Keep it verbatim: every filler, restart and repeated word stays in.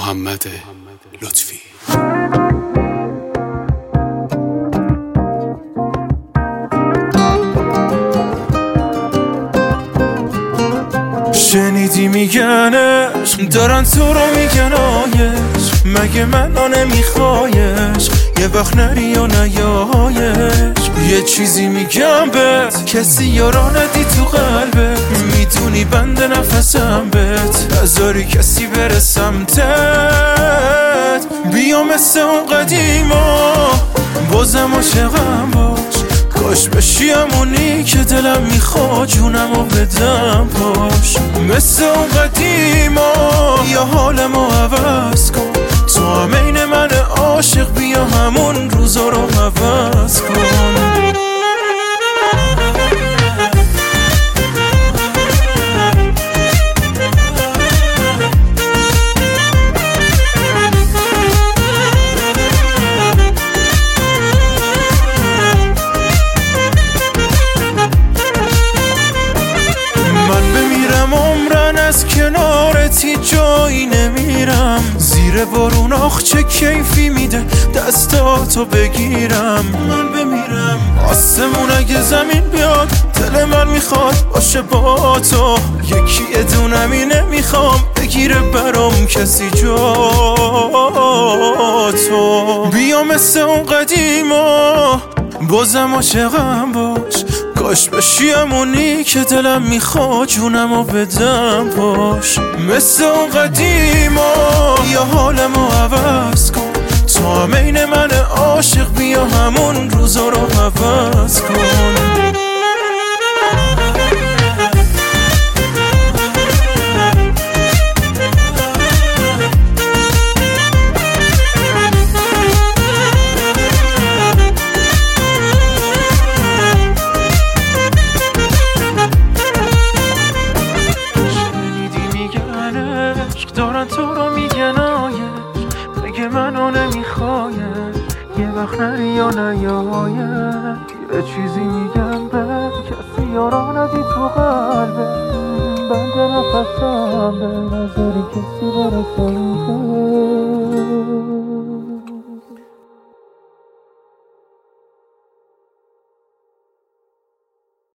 محمد لطفی. شنیدی میگنش دارن تو رو میگن آیش، مگه منو نمیخوایش؟ یه وقت نری و نیایش. یه چیزی میگم بهت، کسی یارا ندی تو قلبت، میدونی بند نفسم بهت، نذاری کسی بره سمتت. بیا مثل اون قدیما بازم عاشقم باش، کاش بشی همونی که دلم میخواد جونم و بدم پاش. مثل اون قدیما یا حالمو عوض کن، تو هم این من عاشق، بیا همون روزا رو عوض کن. از کنارتی جایی نمیرم، زیر بارون آخ چه کیفی میده دستاتو بگیرم. من بمیرم آسمون اگه زمین بیاد، دل من میخواد باشه با تو، یکی ادونمی نمیخوام بگیره برام کسی جا تو. بیا مثل اون قدیما بازم عاشقم باش، کاش بشی همونی که دلم میخواد جونم و بدم پاش. مثل اون قدیما یا حالمو عوض کن، تو هم این من عاشق، بیا همون روزا رو عوض کن. دارن تو رو میگن آیش، مگه منو نمیخوایش؟ یه وقت نری یا نیایش. یه چیزی میگم به کسی یارا ندی تو قلبه، بند نفسم به نظری کسی برسه.